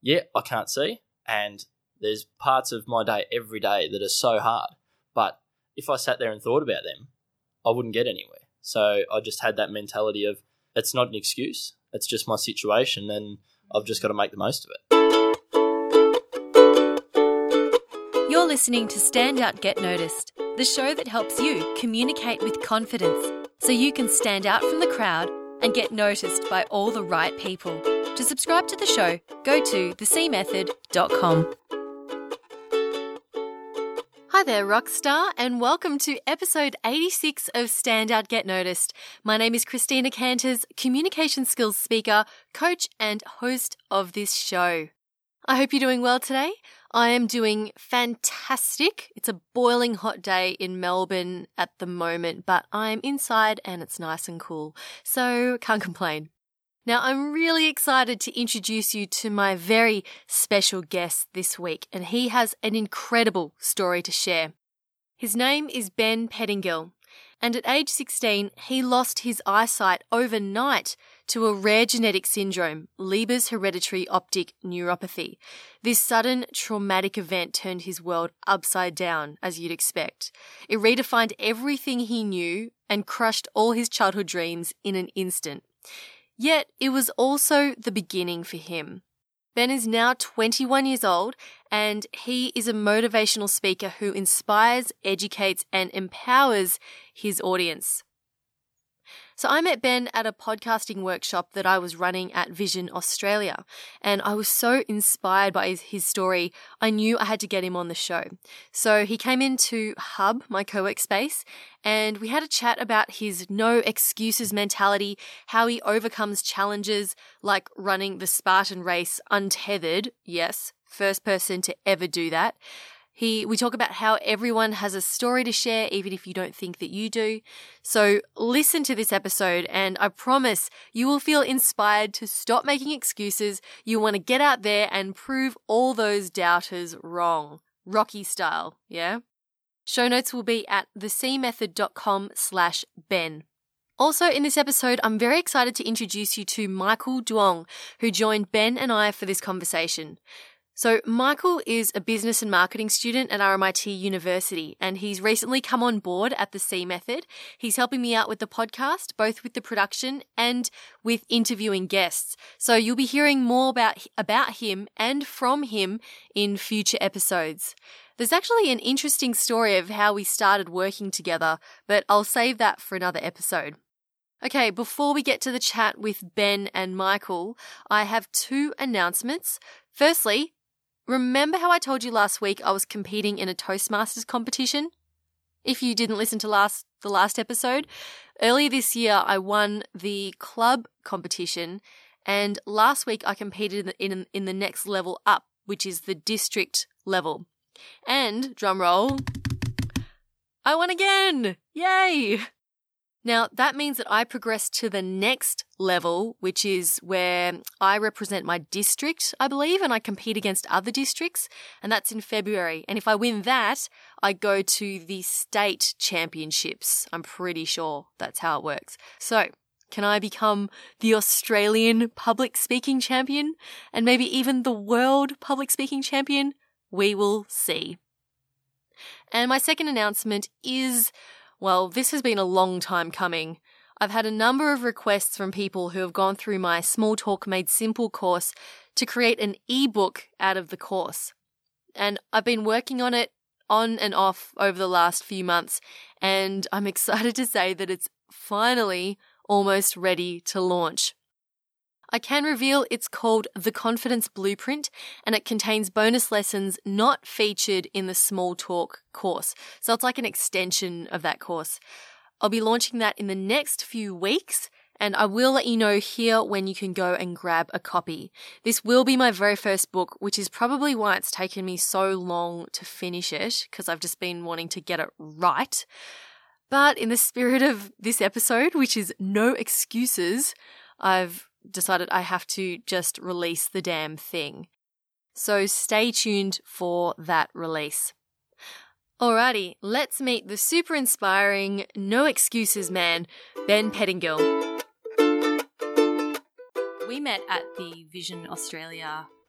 yeah, I can't see, and there's parts of my day every day that are so hard. But if I sat there and thought about them, I wouldn't get anywhere. So I just had that mentality of it's not an excuse. It's just my situation, and I've just got to make the most of it. You're listening to Stand Out, Get Noticed, the show that helps you communicate with confidence so you can stand out from the crowd and get noticed by all the right people. To subscribe to the show, go to thecmethod.com. Hi there, Rockstar, and welcome to episode 86 of Stand Out, Get Noticed. My name is Christina Canters, communication skills speaker, coach, and host of this show. I hope you're doing well today. I am doing fantastic. It's a boiling hot day in Melbourne at the moment, but I'm inside and it's nice and cool, so can't complain. Now, I'm really excited to introduce you to my very special guest this week, and he has an incredible story to share. His name is Ben Pettingill, and at age 16, he lost his eyesight overnight to a rare genetic syndrome, Leber's hereditary optic neuropathy. This sudden traumatic event turned his world upside down, as you'd expect. It redefined everything he knew and crushed all his childhood dreams in an instant. Yet, it was also the beginning for him. Ben is now 21 years old, and he is a motivational speaker who inspires, educates, and empowers his audience. So I met Ben at a podcasting workshop that I was running at Vision Australia, and I was so inspired by his story, I knew I had to get him on the show. So he came into Hub, my co-work space, and we had a chat about his no excuses mentality, how he overcomes challenges like running the Spartan race untethered, yes, first person to ever do that. We talk about how everyone has a story to share, even if you don't think that you do. So listen to this episode, and I promise you will feel inspired to stop making excuses. You want to get out there and prove all those doubters wrong. Rocky style, yeah? Show notes will be at thecmethod.com/Ben. Also in this episode, I'm very excited to introduce you to Michael Duong, who joined Ben and I for this conversation. So Michael is a business and marketing student at RMIT University, and he's recently come on board at the C Method. He's helping me out with the podcast, both with the production and with interviewing guests. So you'll be hearing more about him and from him in future episodes. There's actually an interesting story of how we started working together, but I'll save that for another episode. Okay, before we get to the chat with Ben and Michael, I have two announcements. Firstly, remember how I told you last week I was competing in a Toastmasters competition? If you didn't listen to the last episode, earlier this year I won the club competition, and last week I competed in the next level up, which is the district level. And, drum roll, I won again! Yay! Now, that means that I progressed to the next level, which is where I represent my district, I believe, and I compete against other districts, and that's in February. And if I win that, I go to the state championships. I'm pretty sure that's how it works. So, can I become the Australian public speaking champion? And maybe even the world public speaking champion? We will see. And my second announcement is, well, this has been a long time coming. I've had a number of requests from people who have gone through my Small Talk Made Simple course to create an ebook out of the course. And I've been working on it on and off over the last few months, and I'm excited to say that it's finally almost ready to launch. I can reveal it's called The Confidence Blueprint, and it contains bonus lessons not featured in the Small Talk course. So it's like an extension of that course. I'll be launching that in the next few weeks, and I will let you know here when you can go and grab a copy. This will be my very first book, which is probably why it's taken me so long to finish it, because I've just been wanting to get it right. But in the spirit of this episode, which is no excuses, I've decided I have to just release the damn thing. So stay tuned for that release. Alrighty, let's meet the super inspiring, no excuses man, Ben Pettingill. We met at the Vision Australia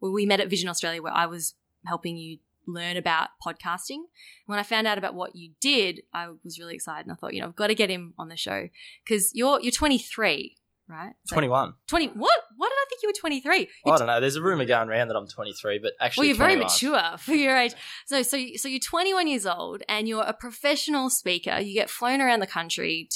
we met at Vision Australia, where I was helping you learn about podcasting. When I found out about what you did, I was really excited, and I thought, I've got to get him on the show, because you're 23, right? 21. 20. What? Why did I think you were 23? I don't know. There's a rumor going around that I'm 23, but actually, you're 21. very mature for your age. So you're 21 years old, and you're a professional speaker. You get flown around the country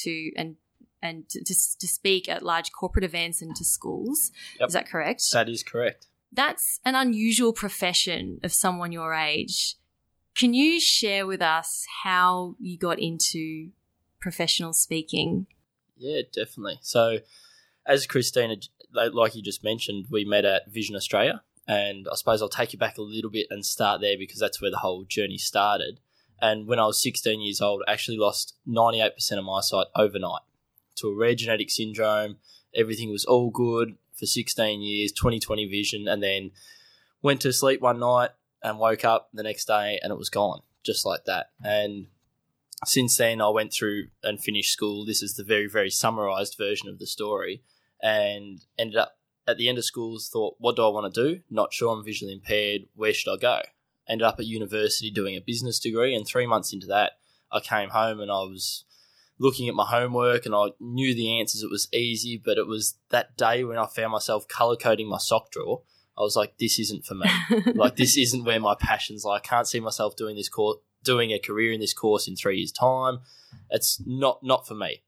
to speak at large corporate events and to schools. Yep. Is that correct? That is correct. That's an unusual profession of someone your age. Can you share with us how you got into professional speaking? Yeah, definitely. So as Christina, like you just mentioned, we met at Vision Australia, and I suppose I'll take you back a little bit and start there, because that's where the whole journey started. And when I was 16 years old, I actually lost 98% of my sight overnight to a rare genetic syndrome. Everything was all good for 16 years, 20/20 vision, and then went to sleep one night and woke up the next day and it was gone, just like that. And since then, I went through and finished school. This is the very, very summarised version of the story, and ended up at the end of school, thought, what do I want to do? Not sure, I'm visually impaired. Where should I go? Ended up at university doing a business degree, and 3 months into that, I came home and I was looking at my homework and I knew the answers. It was easy, but it was that day when I found myself colour coding my sock drawer. I was like, this isn't for me. Like, this isn't where my passion's like. I can't see myself doing this course, doing a career in this course in 3 years' time. It's not for me.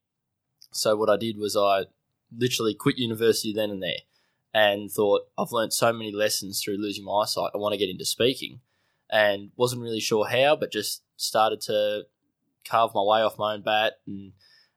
So what I did was I literally quit university then and there, and thought, I've learned so many lessons through losing my eyesight. I want to get into speaking, and wasn't really sure how, but just started to carve my way off my own bat and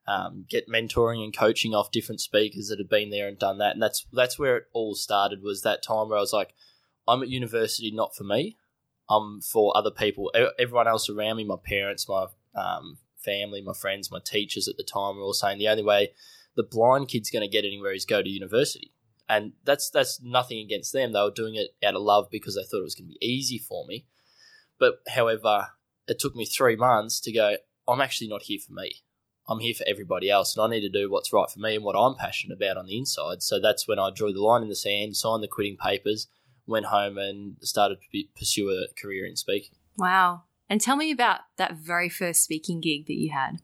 get mentoring and coaching off different speakers that had been there and done that. And that's where it all started, was that time where I was like, I'm at university, not for me. I'm for other people. Everyone else around me, my parents, my family, my friends, my teachers at the time, were all saying the only way the blind kid's going to get anywhere is go to university. And that's nothing against them. They were doing it out of love because they thought it was going to be easy for me. But however, it took me 3 months to go, I'm actually not here for me. I'm here for everybody else, and I need to do what's right for me and what I'm passionate about on the inside. So that's when I drew the line in the sand, signed the quitting papers, went home and started to pursue a career in speaking. Wow. And tell me about that very first speaking gig that you had.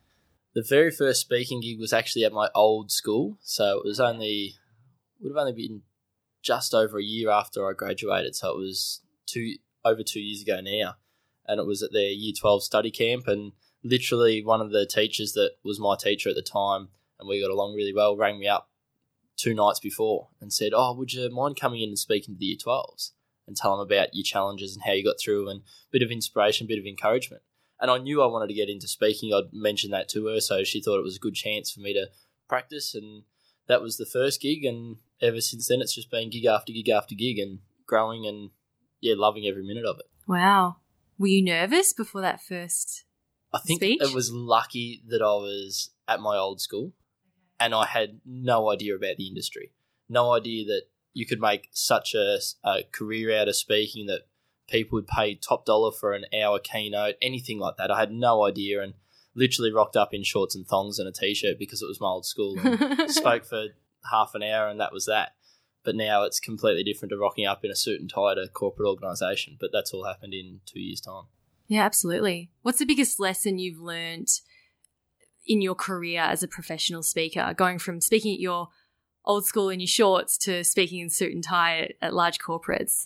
The very first speaking gig was actually at my old school. So it would have only been just over a year after I graduated. So it was over 2 years ago now. And it was at their Year 12 study camp, and literally one of the teachers that was my teacher at the time, and we got along really well, rang me up 2 nights before and said, would you mind coming in and speaking to the Year 12s and tell them about your challenges and how you got through, and a bit of inspiration, a bit of encouragement. And I knew I wanted to get into speaking. I'd mentioned that to her, so she thought it was a good chance for me to practice, and that was the first gig. And ever since then, it's just been gig after gig after gig, and growing and, loving every minute of it. Wow. Were you nervous before that first I think speech? It was lucky that I was at my old school and I had no idea about the industry. No idea that you could make such a career out of speaking, that people would pay top dollar for an hour keynote, anything like that. I had no idea, and literally rocked up in shorts and thongs and a T-shirt because it was my old school, and spoke for half an hour, and that was that. But now it's completely different to rocking up in a suit and tie at a corporate organisation. But that's all happened in 2 years' time. Yeah, absolutely. What's the biggest lesson you've learned in your career as a professional speaker, going from speaking at your old school in your shorts to speaking in suit and tie at large corporates?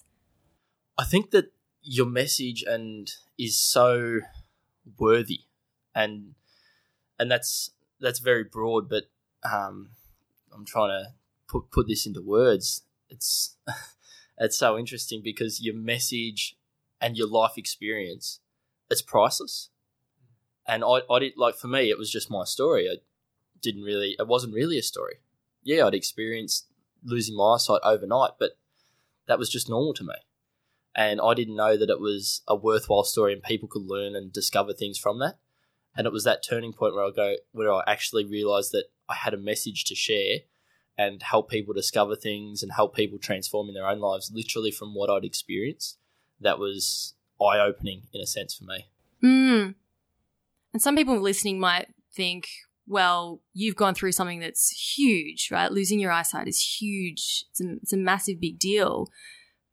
I think that your message is so worthy, and that's very broad, but I'm trying to put this into words. It's so interesting because your message and your life experience, it's priceless. And I did, like, for me, it was just my story. It wasn't really a story. Yeah, I'd experienced losing my eyesight overnight, but that was just normal to me. And I didn't know that it was a worthwhile story and people could learn and discover things from that. And it was that turning point where I actually realised that I had a message to share and help people discover things and help people transform in their own lives, literally from what I'd experienced. That was eye-opening in a sense for me. And some people listening might think, well, you've gone through something that's huge, right? Losing your eyesight is huge. It's a massive big deal.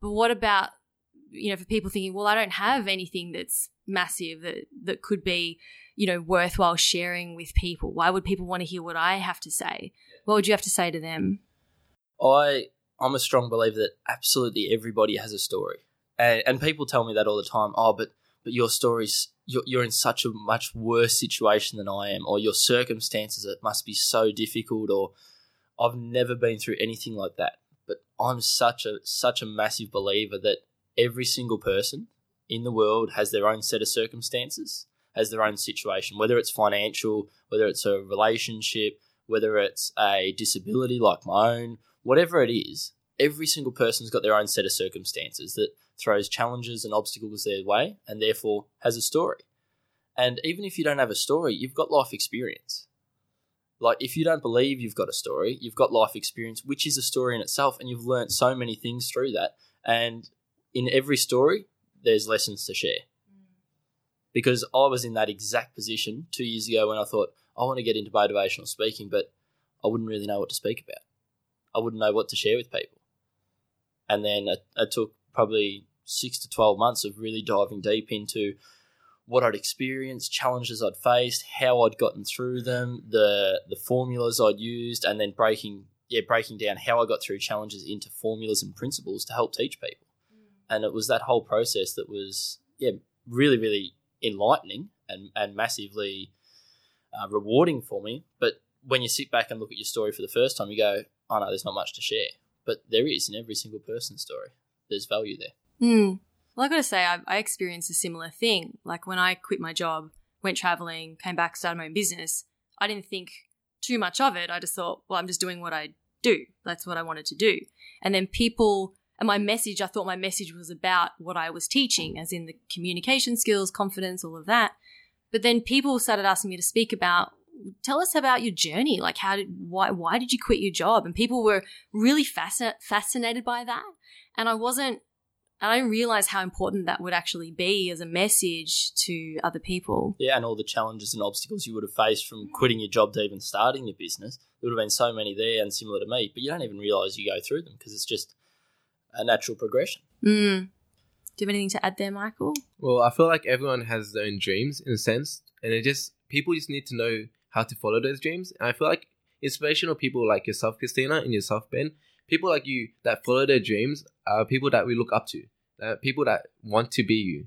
But what about, for people thinking, well, I don't have anything that's massive that could be, worthwhile sharing with people. Why would people want to hear what I have to say? What would you have to say to them? I'm a strong believer that absolutely everybody has a story. And people tell me that all the time. Oh, but your story's, you're in such a much worse situation than I am, or your circumstances, it must be so difficult, or I've never been through anything like that. But I'm such a massive believer that every single person in the world has their own set of circumstances, has their own situation, whether it's financial, whether it's a relationship, whether it's a disability like my own, whatever it is, every single person's got their own set of circumstances that throws challenges and obstacles their way and therefore has a story. And even if you don't have a story, you've got life experience. Like, if you don't believe you've got a story, you've got life experience, which is a story in itself, and you've learnt so many things through that. And in every story, there's lessons to share. Because I was in that exact position 2 years ago when I thought, I want to get into motivational speaking, but I wouldn't really know what to speak about. I wouldn't know what to share with people. And then it took probably 6 to 12 months of really diving deep into what I'd experienced, challenges I'd faced, how I'd gotten through them, the formulas I'd used, and then breaking down how I got through challenges into formulas and principles to help teach people. And it was that whole process that was, really, really enlightening and massively rewarding for me. But when you sit back and look at your story for the first time, you go, oh no, there's not much to share. But there is in every single person's story. There's value there. Well, I got to say, I experienced a similar thing. Like, when I quit my job, went traveling, came back, started my own business, I didn't think too much of it. I just thought, well, I'm just doing what I do. That's what I wanted to do. And then I thought my message was about what I was teaching, as in the communication skills, confidence, all of that. But then people started asking me to speak about, tell us about your journey. Like, why did you quit your job? And people were really fascinated by that. And I didn't realize how important that would actually be as a message to other people. Yeah, and all the challenges and obstacles you would have faced from quitting your job to even starting your business. There would have been so many there and similar to me, but you don't even realise you go through them because it's just a natural progression. Do you have anything to add there, Michael? Well, I feel like everyone has their own dreams in a sense, and people just need to know how to follow those dreams. And I feel like inspirational people like yourself, Christina, and yourself, Ben, people like you that follow their dreams are people that we look up to, people that want to be you.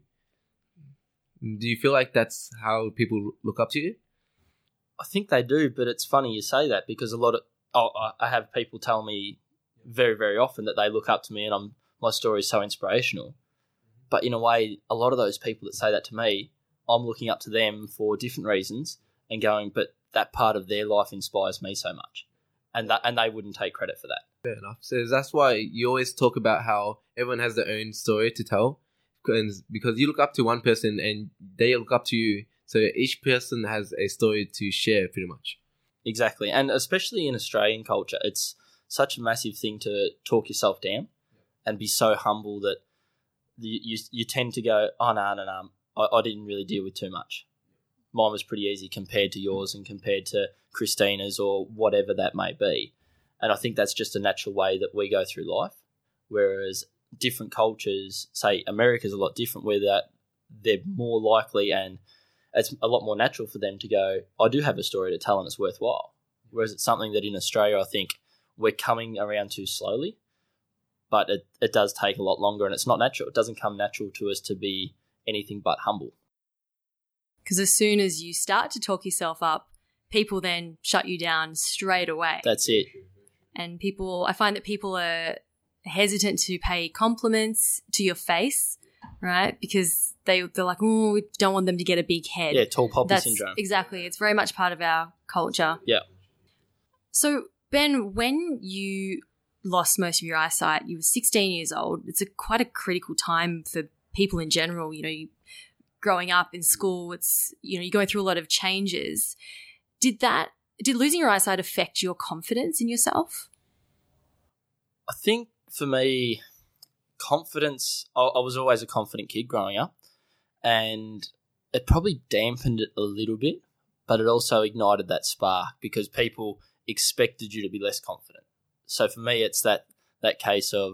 Do you feel like that's how people look up to you? I think they do, but it's funny you say that because I have people tell me very, very often that they look up to me and my story is so inspirational. But in a way, a lot of those people that say that to me, I'm looking up to them for different reasons and going, but that part of their life inspires me so much. And they wouldn't take credit for that. Fair enough. So that's why you always talk about how everyone has their own story to tell, because you look up to one person and they look up to you. So each person has a story to share pretty much. Exactly. And especially in Australian culture, it's such a massive thing to talk yourself down and be so humble that you tend to go, oh, no, I didn't really deal with too much. Mine was pretty easy compared to yours and compared to Christina's or whatever that may be. And I think that's just a natural way that we go through life, whereas different cultures, say America's a lot different, where they're more likely and it's a lot more natural for them to go, I do have a story to tell and it's worthwhile. Whereas it's something that in Australia, I think we're coming around too slowly, but it does take a lot longer and it's not natural. It doesn't come natural to us to be anything but humble. Because as soon as you start to talk yourself up, people then shut you down straight away. That's it. And I find that people are hesitant to pay compliments to your face, right? Because they're like, oh, we don't want them to get a big head. Yeah, tall poppy syndrome. Exactly. It's very much part of our culture. Yeah. So, Ben, when you lost most of your eyesight, you were 16 years old. It's quite a critical time for people in general. You growing up in school, it's, you're going through a lot of changes. Did losing your eyesight affect your confidence in yourself? I think for me, confidence, I was always a confident kid growing up, and it probably dampened it a little bit, but it also ignited that spark because people expected you to be less confident. So for me, it's that case of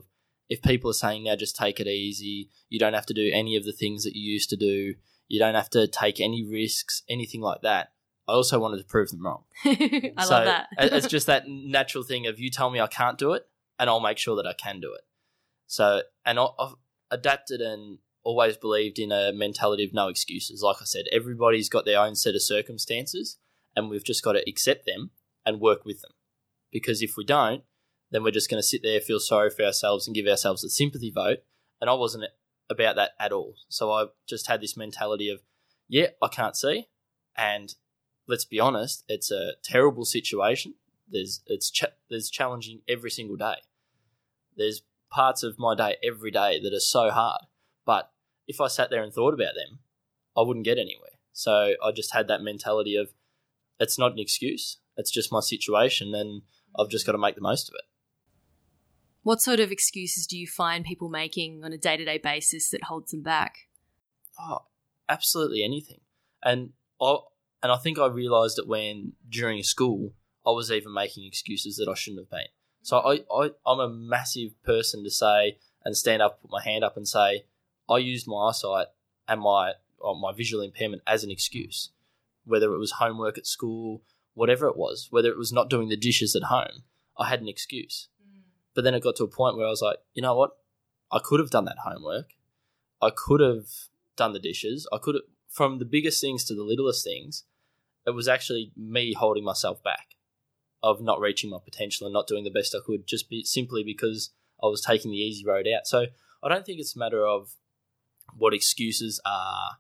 if people are saying now just take it easy, you don't have to do any of the things that you used to do, you don't have to take any risks, anything like that, I also wanted to prove them wrong. I love that. It's just that natural thing of you tell me I can't do it and I'll make sure that I can do it. So, and I've adapted and always believed in a mentality of no excuses. Like I said, everybody's got their own set of circumstances and we've just got to accept them and work with them. Because if we don't, then we're just going to sit there, feel sorry for ourselves and give ourselves a sympathy vote. And I wasn't about that at all. So I just had this mentality of, yeah, I can't see. And let's be honest, it's a terrible situation. There's challenging every single day. There's parts of my day every day that are so hard. But if I sat there and thought about them, I wouldn't get anywhere. So I just had that mentality of, it's not an excuse. It's just my situation and I've just got to make the most of it. What sort of excuses do you find people making on a day-to-day basis that holds them back? Oh, absolutely anything. And I think I realised it when, during school, I was even making excuses that I shouldn't have been. So I'm a massive person to say and stand up, put my hand up and say, I used my eyesight and my visual impairment as an excuse, whether it was homework at school, whatever it was, whether it was not doing the dishes at home, I had an excuse. But then it got to a point where I was like, you know what? I could have done that homework. I could have done the dishes. I could have, from the biggest things to the littlest things, it was actually me holding myself back of not reaching my potential and not doing the best I could simply because I was taking the easy road out. So I don't think it's a matter of what excuses are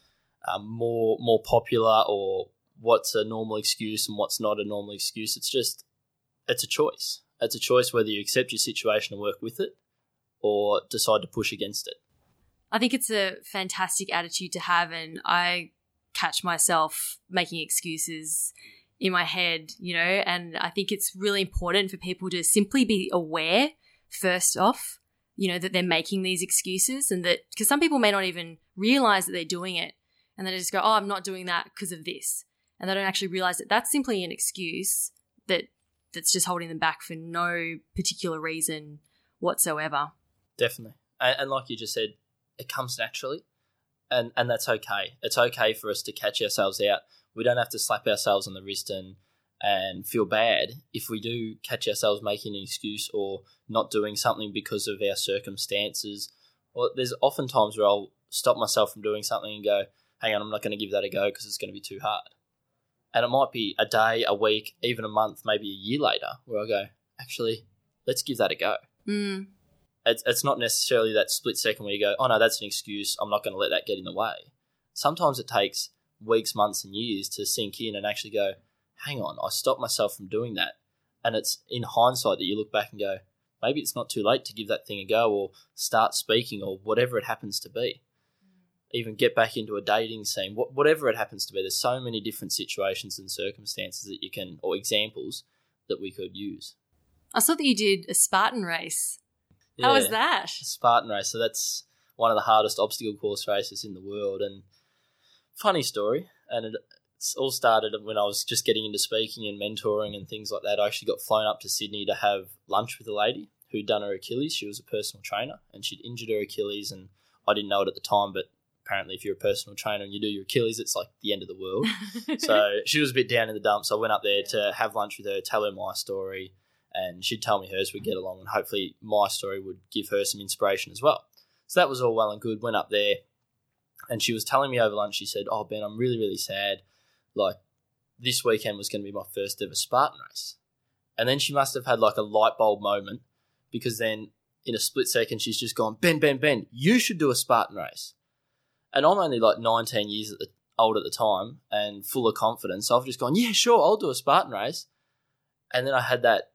more popular or what's a normal excuse and what's not a normal excuse. It's a choice. It's a choice whether you accept your situation and work with it or decide to push against it. I think it's a fantastic attitude to have, and I catch myself making excuses in my head, and I think it's really important for people to simply be aware first off, that they're making these excuses, and that because some people may not even realize that they're doing it and they just go, oh, I'm not doing that because of this. And they don't actually realize that that's simply an excuse that's just holding them back for no particular reason whatsoever. Definitely. And like you just said, it comes naturally and that's okay. It's okay for us to catch ourselves out. We don't have to slap ourselves on the wrist and feel bad if we do catch ourselves making an excuse or not doing something because of our circumstances. Or there's often times where I'll stop myself from doing something and go, hang on, I'm not going to give that a go because it's going to be too hard. And it might be a day, a week, even a month, maybe a year later where I go, actually, let's give that a go. Mm. It's not necessarily that split second where you go, oh, no, that's an excuse. I'm not going to let that get in the way. Sometimes it takes weeks, months and years to sink in and actually go, hang on, I stopped myself from doing that. And it's in hindsight that you look back and go, maybe it's not too late to give that thing a go or start speaking or whatever it happens to be. Even get back into a dating scene, whatever it happens to be. There's so many different situations and circumstances that you can, or examples that we could use. I saw that you did a Spartan race. Yeah, how was that? A Spartan race. So that's one of the hardest obstacle course races in the world. And funny story. And it all started when I was just getting into speaking and mentoring and things like that. I actually got flown up to Sydney to have lunch with a lady who'd done her Achilles. She was a personal trainer and she'd injured her Achilles, and I didn't know it at the time, but apparently if you're a personal trainer and you do your Achilles, it's like the end of the world. So she was a bit down in the dumps. So I went up there to have lunch with her, tell her my story, and she'd tell me hers, we'd get along, and hopefully my story would give her some inspiration as well. So that was all well and good. Went up there, and she was telling me over lunch, she said, oh, Ben, I'm really, really sad. Like, this weekend was going to be my first ever Spartan race. And then she must have had like a light bulb moment, because then in a split second she's just gone, Ben, you should do a Spartan race. And I'm only like 19 years old at the time and full of confidence. So I've just gone, yeah, sure, I'll do a Spartan race. And then I had that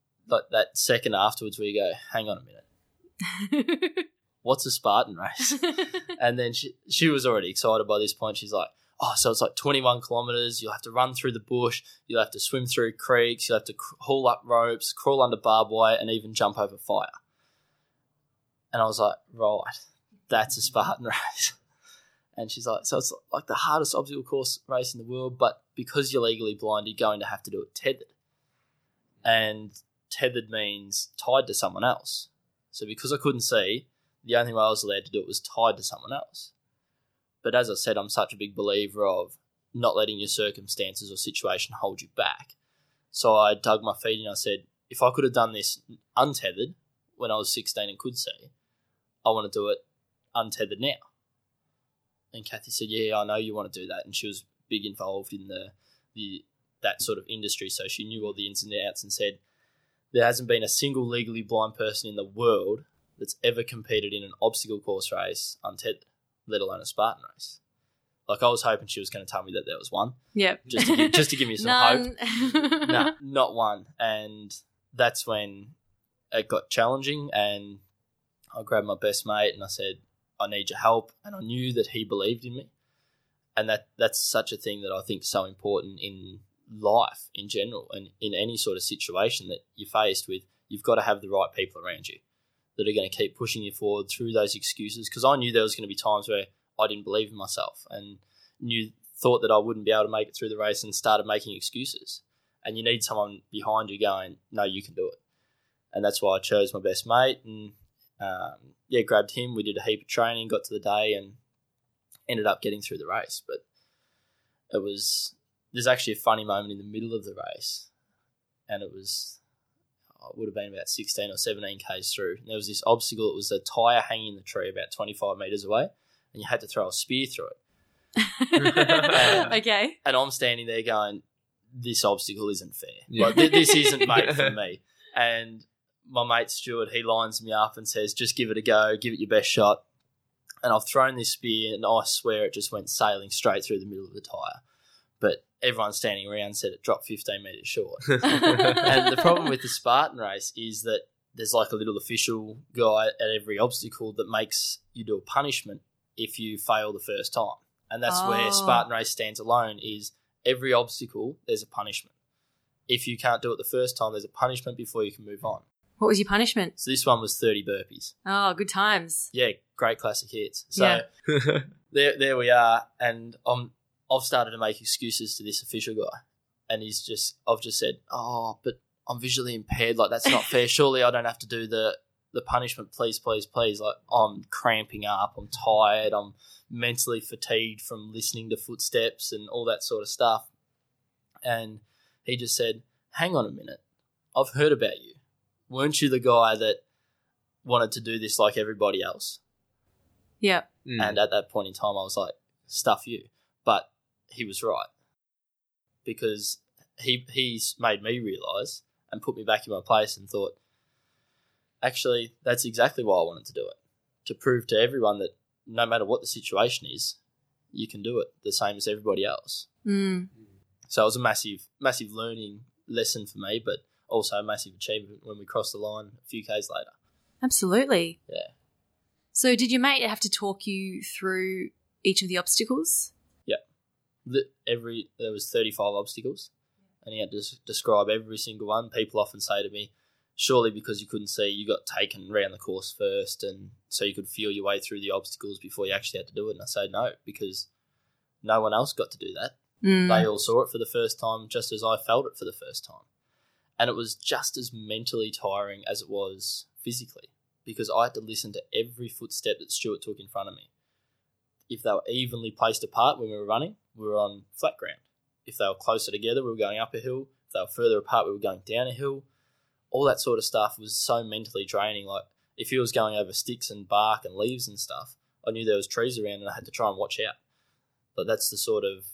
second afterwards where you go, hang on a minute. What's a Spartan race? And then she was already excited by this point. She's like, oh, so it's like 21 kilometres. You'll have to run through the bush. You'll have to swim through creeks. You'll have to haul up ropes, crawl under barbed wire, and even jump over fire. And I was like, right, that's a Spartan race. And she's like, so it's like the hardest obstacle course race in the world, but because you're legally blind, you're going to have to do it tethered. And tethered means tied to someone else. So because I couldn't see, the only way I was allowed to do it was tied to someone else. But as I said, I'm such a big believer of not letting your circumstances or situation hold you back. So I dug my feet in. I said, if I could have done this untethered when I was 16 and could see, I want to do it untethered now. And Kathy said, yeah, I know you want to do that. And she was big involved in that sort of industry, so she knew all the ins and outs, and said, there hasn't been a single legally blind person in the world that's ever competed in an obstacle course race untethered, let alone a Spartan race. Like, I was hoping she was going to tell me that there was one. Yep. Just to give me some hope. No, not one. And that's when it got challenging, and I grabbed my best mate and I said, I need your help. And I knew that he believed in me. And that's such a thing that I think is so important in life in general, and in any sort of situation that you're faced with. You've got to have the right people around you that are going to keep pushing you forward through those excuses, because I knew there was going to be times where I didn't believe in myself and thought that I wouldn't be able to make it through the race, and started making excuses. And you need someone behind you going, no, you can do it. And that's why I chose my best mate and grabbed him. We did a heap of training, got to the day, and ended up getting through the race. But there's actually a funny moment in the middle of the race, and it would have been about 16 or 17 k's through. And there was this obstacle. It was a tyre hanging in the tree about 25 metres away, and you had to throw a spear through it. Okay. And I'm standing there going, this obstacle isn't fair. Yeah. Like, this isn't made for me. And my mate Stuart, he lines me up and says, just give it a go, give it your best shot. And I've thrown this spear, and I swear it just went sailing straight through the middle of the tyre. But everyone standing around said it dropped 15 metres short. And the problem with the Spartan race is that there's like a little official guy at every obstacle that makes you do a punishment if you fail the first time. And that's where Spartan race stands alone, is every obstacle there's a punishment. If you can't do it the first time, there's a punishment before you can move on. What was your punishment? So this one was 30 burpees. Oh, good times. Yeah, great classic hits. So there we are, and I've started to make excuses to this official guy, and I've just said, but I'm visually impaired, like that's not fair. Surely I don't have to do the punishment, please, please, please. Like, I'm cramping up, I'm tired, I'm mentally fatigued from listening to footsteps and all that sort of stuff. And he just said, hang on a minute, I've heard about you. Weren't you the guy that wanted to do this like everybody else? Yeah. And at that point in time, I was like, stuff you. But he was right, because he's made me realise and put me back in my place and thought, actually, that's exactly why I wanted to do it, to prove to everyone that no matter what the situation is, you can do it the same as everybody else. Mm. So it was a massive, massive learning lesson for me, but also a massive achievement when we crossed the line a few k's later. Absolutely. Yeah. So did your mate have to talk you through each of the obstacles? Yeah. There was 35 obstacles, and he had to describe every single one. People often say to me, surely because you couldn't see, you got taken round the course first, and so you could feel your way through the obstacles before you actually had to do it. And I say no, because no one else got to do that. Mm. They all saw it for the first time, just as I felt it for the first time. And it was just as mentally tiring as it was physically, because I had to listen to every footstep that Stuart took in front of me. If they were evenly placed apart when we were running, we were on flat ground. If they were closer together, we were going up a hill. If they were further apart, we were going down a hill. All that sort of stuff was so mentally draining. Like, if he was going over sticks and bark and leaves and stuff, I knew there was trees around and I had to try and watch out. But that's the sort of...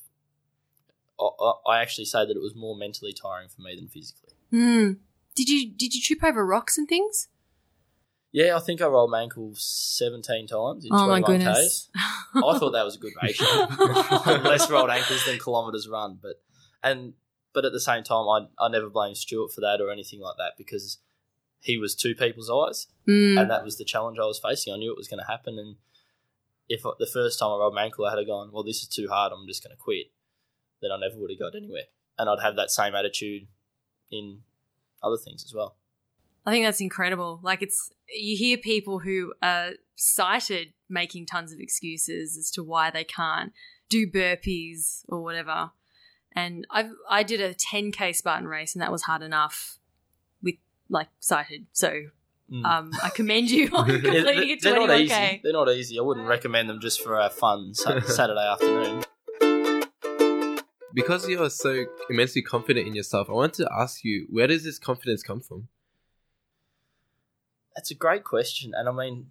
I actually say that it was more mentally tiring for me than physically. Mm. Did you trip over rocks and things? Yeah, I think I rolled my ankle 17 times in 21 my goodness. Ks. I thought that was a good ratio. Less rolled ankles than kilometres run. But at the same time, I never blamed Stuart for that or anything like that, because he was two people's eyes, and that was the challenge I was facing. I knew it was going to happen, and if the first time I rolled my ankle I had gone, well, this is too hard, I'm just going to quit, then I never would have got anywhere. And I'd have that same attitude in other things as well. I think that's incredible. Like, you hear people who are sighted making tons of excuses as to why they can't do burpees or whatever. And I did a 10K Spartan race, and that was hard enough with, like, sighted. So I commend you on completing it they're not 21K. easy. They're not easy. I wouldn't recommend them just for a fun Saturday afternoon. Because you're so immensely confident in yourself, I want to ask you, where does this confidence come from? That's a great question. And I mean,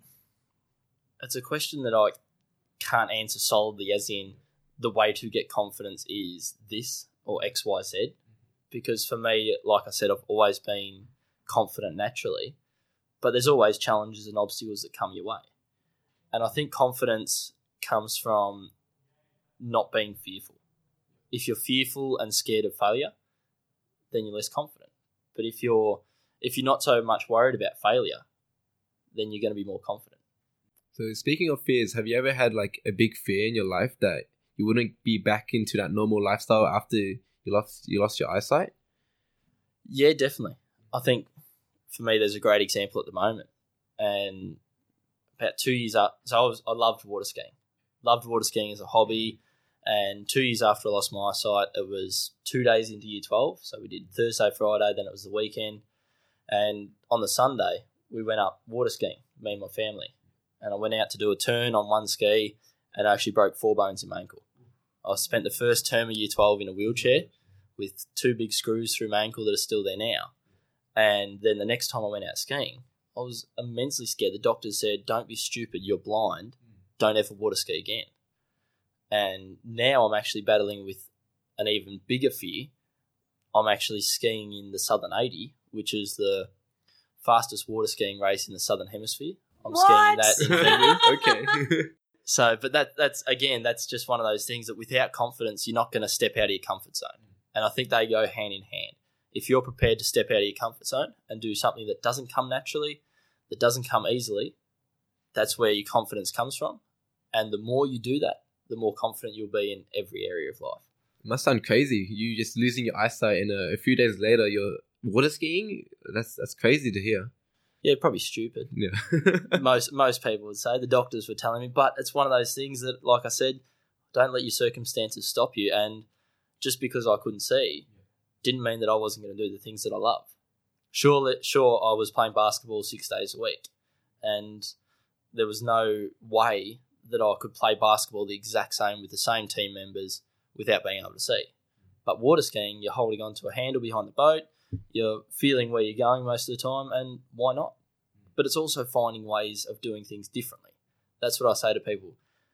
it's a question that I can't answer solidly, as in the way to get confidence is this or X, Y, Z. Because for me, like I said, I've always been confident naturally, but there's always challenges and obstacles that come your way. And I think confidence comes from not being fearful. If you're fearful and scared of failure, then you're less confident. But if you're not so much worried about failure, then you're going to be more confident. So speaking of fears, have you ever had like a big fear in your life that you wouldn't be back into that normal lifestyle after you lost your eyesight? Yeah, definitely. I think for me, there's a great example at the moment. And about 2 years up, so I loved water skiing. Loved water skiing as a hobby. And 2 years after I lost my eyesight, it was 2 days into year 12. So we did Thursday, Friday, then it was the weekend. And on the Sunday, we went up water skiing, me and my family. And I went out to do a turn on one ski and I actually broke 4 bones in my ankle. I spent the first term of year 12 in a wheelchair with 2 big screws through my ankle that are still there now. And then the next time I went out skiing, I was immensely scared. The doctor said, "Don't be stupid, you're blind. Don't ever water ski again." And now I'm actually battling with an even bigger fear. I'm actually skiing in the Southern 80, which is the fastest water skiing race in the Southern Hemisphere. I'm skiing that in February. Okay. So, but that's just one of those things that without confidence, you're not going to step out of your comfort zone. And I think they go hand in hand. If you're prepared to step out of your comfort zone and do something that doesn't come naturally, that doesn't come easily, that's where your confidence comes from. And the more you do that, the more confident you'll be in every area of life. It must sound crazy. You just losing your eyesight and a few days later you're water skiing? That's crazy to hear. Yeah, probably stupid. Yeah. most people would say. The doctors were telling me, but it's one of those things that, like I said, don't let your circumstances stop you. And just because I couldn't see didn't mean that I wasn't going to do the things that I love. Sure, I was playing basketball 6 days a week, and there was no way that I could play basketball the exact same with the same team members without being able to see. But water skiing, you're holding onto a handle behind the boat, you're feeling where you're going most of the time, and why not? But it's also finding ways of doing things differently. That's what I say to people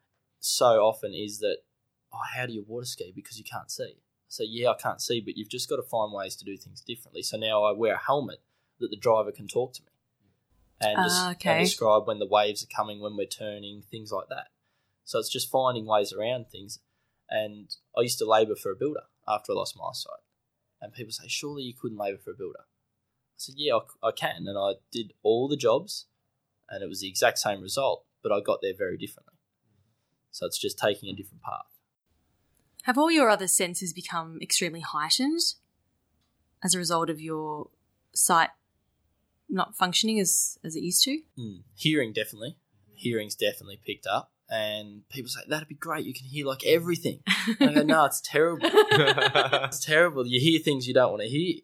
so often is that, how do you water ski? Because you can't see. So yeah, I can't see, but you've just got to find ways to do things differently. So now I wear a helmet that the driver can talk to me and and describe when the waves are coming, when we're turning, things like that. So it's just finding ways around things. And I used to labour for a builder after I lost my eyesight. And people say, surely you couldn't labour for a builder. I said, yeah, I can. And I did all the jobs and it was the exact same result, but I got there very differently. So it's just taking a different path. Have all your other senses become extremely heightened as a result of your sight not functioning as it used to? Hearing, definitely. Hearing's definitely picked up. And people say, that'd be great. You can hear like everything. And I go, no, it's terrible. It's terrible. You hear things you don't want to hear.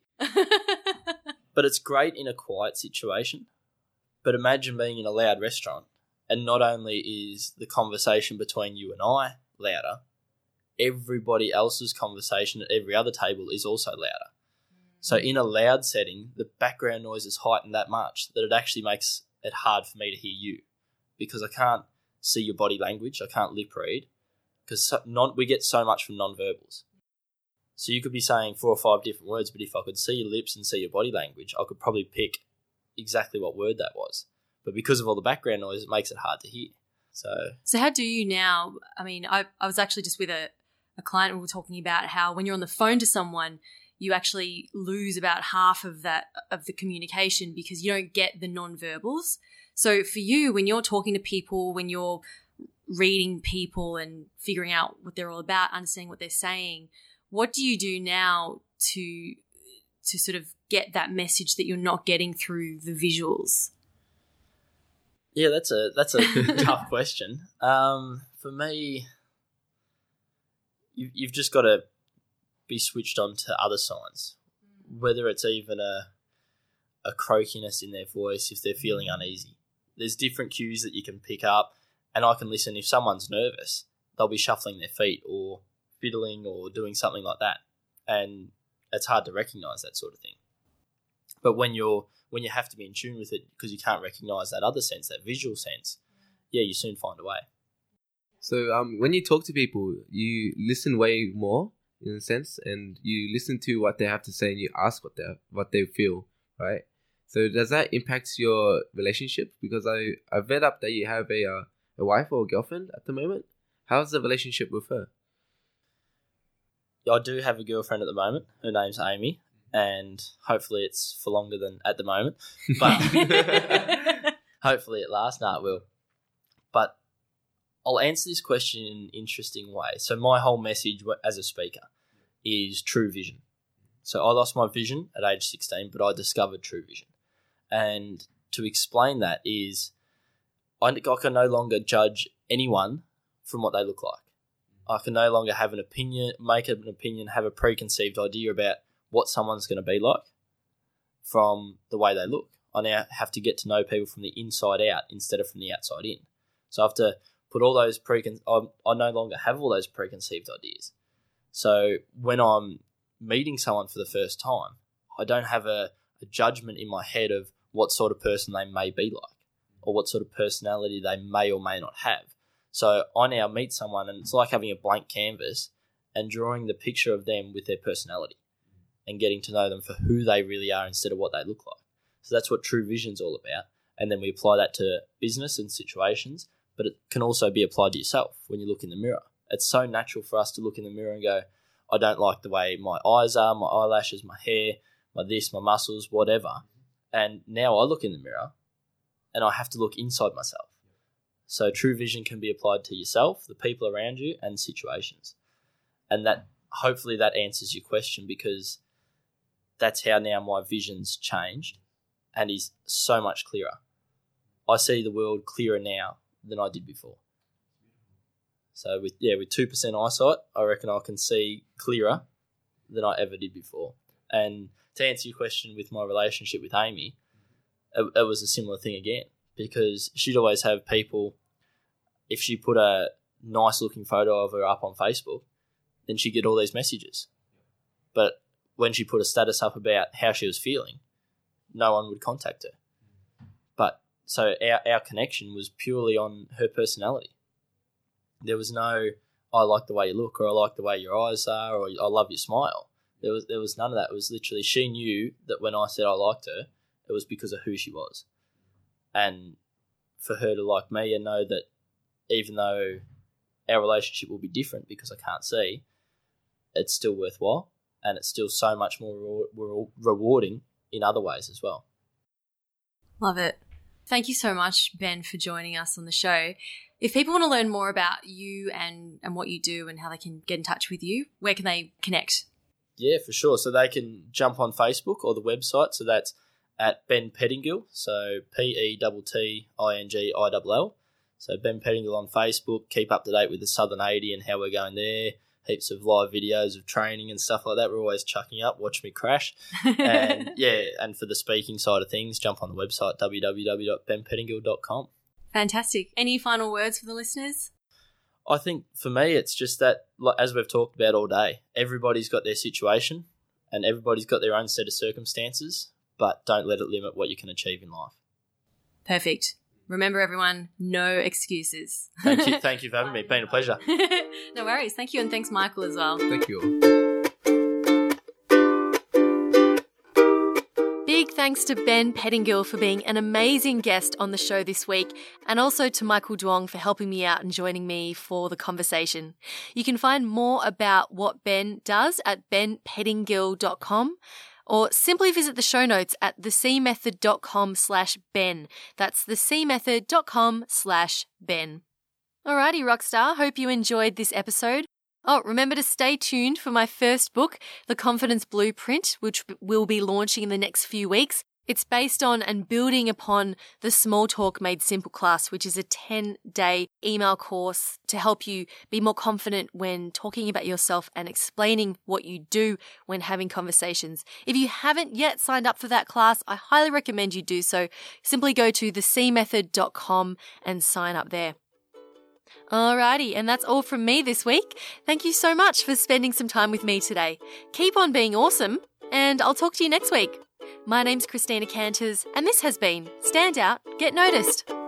But it's great in a quiet situation. But imagine being in a loud restaurant and not only is the conversation between you and I louder, everybody else's conversation at every other table is also louder. So in a loud setting, the background noise is heightened that much that it actually makes it hard for me to hear you because I can't see your body language. I can't lip read because we get so much from non-verbals. So you could be saying 4 or 5 different words, but if I could see your lips and see your body language, I could probably pick exactly what word that was. But because of all the background noise, it makes it hard to hear. So how do you now, I mean, I was actually just with a client and we were talking about how when you're on the phone to someone, you actually lose about half of the communication because you don't get the non-verbals. So for you, when you're talking to people, when you're reading people and figuring out what they're all about, understanding what they're saying, what do you do now to sort of get that message that you're not getting through the visuals? Yeah, that's a tough question. For me, you've just got to be switched on to other signs, whether it's even a croakiness in their voice, if they're feeling uneasy. There's different cues that you can pick up, and I can listen if someone's nervous, they'll be shuffling their feet or fiddling or doing something like that. And it's hard to recognise that sort of thing. But when you have to be in tune with it because you can't recognise that other sense, that visual sense, yeah, you soon find a way. So when you talk to people, you listen way more in a sense, and you listen to what they have to say and you ask what they feel, right? So does that impact your relationship? Because I've read up that you have a wife or a girlfriend at the moment. How's the relationship with her? I do have a girlfriend at the moment. Her name's Amy, and hopefully it's for longer than at the moment. But hopefully it lasts. No, it will. But I'll answer this question in an interesting way. So my whole message as a speaker is true vision. So I lost my vision at age 16, but I discovered true vision. And to explain that is I can no longer judge anyone from what they look like. I can no longer have an opinion, have a preconceived idea about what someone's going to be like from the way they look. I now have to get to know people from the inside out instead of from the outside in. So I have to put all those I no longer have all those preconceived ideas. So when I'm meeting someone for the first time, I don't have a judgment in my head of what sort of person they may be like or what sort of personality they may or may not have. So I now meet someone and it's like having a blank canvas and drawing the picture of them with their personality and getting to know them for who they really are instead of what they look like. So that's what true vision's all about. And then we apply that to business and situations, but it can also be applied to yourself when you look in the mirror. It's so natural for us to look in the mirror and go, I don't like the way my eyes are, my eyelashes, my hair, my this, my muscles, whatever. And now I look in the mirror and I have to look inside myself. So true vision can be applied to yourself, the people around you, and situations. And that hopefully that answers your question, because that's how now my vision's changed and is so much clearer. I see the world clearer now than I did before. So with 2% eyesight, I reckon I can see clearer than I ever did before. And to answer your question with my relationship with Amy, it was a similar thing again, because she'd always have people, if she put a nice looking photo of her up on Facebook, then she'd get all these messages. But when she put a status up about how she was feeling, no one would contact her. But so our connection was purely on her personality. There was no, I like the way you look, or I like the way your eyes are, or I love your smile. There was none of that. It was literally, she knew that when I said I liked her, it was because of who she was. And for her to like me and know that even though our relationship will be different because I can't see, it's still worthwhile, and it's still so much more rewarding in other ways as well. Love it. Thank you so much, Ben, for joining us on the show. If people want to learn more about you and what you do and how they can get in touch with you, where can they connect? Yeah, for sure. So they can jump on Facebook or the website. So that's at Ben Pettingill, so PETTINGILL. So Ben Pettingill on Facebook. Keep up to date with the Southern 80 and how we're going there. Heaps of live videos of training and stuff like that. We're always chucking up. Watch me crash. And and for the speaking side of things, jump on the website, www.benpettingill.com. Fantastic. Any final words for the listeners? I think for me, it's just that, as we've talked about all day, everybody's got their situation and everybody's got their own set of circumstances, but don't let it limit what you can achieve in life. Perfect. Remember, everyone, no excuses. Thank you for having me. It's been a pleasure. No worries. Thank you, and thanks, Michael, as well. Thank you. Big thanks to Ben Pettingill for being an amazing guest on the show this week, and also to Michael Duong for helping me out and joining me for the conversation. You can find more about what Ben does at benpettingill.com, or simply visit the show notes at thecmethod.com/Ben. That's thecmethod.com/Ben. Alrighty, Rockstar. Hope you enjoyed this episode. Oh, remember to stay tuned for my first book, The Confidence Blueprint, which will be launching in the next few weeks. It's based on and building upon the Small Talk Made Simple class, which is a 10-day email course to help you be more confident when talking about yourself and explaining what you do when having conversations. If you haven't yet signed up for that class, I highly recommend you do so. Simply go to thecmethod.com and sign up there. Alrighty, and that's all from me this week. Thank you so much for spending some time with me today. Keep on being awesome, and I'll talk to you next week. My name's Christina Canters, and this has been Stand Out, Get Noticed.